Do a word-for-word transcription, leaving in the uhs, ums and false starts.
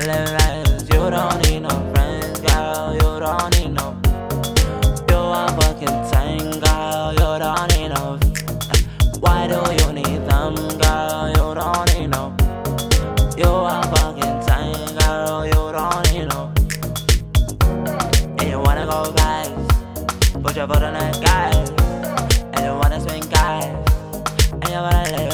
live fast. You don't need no friends, girl. You don't need no. You a fucking ten, girl. You don't need no. Why do you need them, girl? You don't need no. You a fucking ten, girl. You don't need no. And you wanna go fast, put your foot on that gas. And you wanna swing gas, and you wanna live.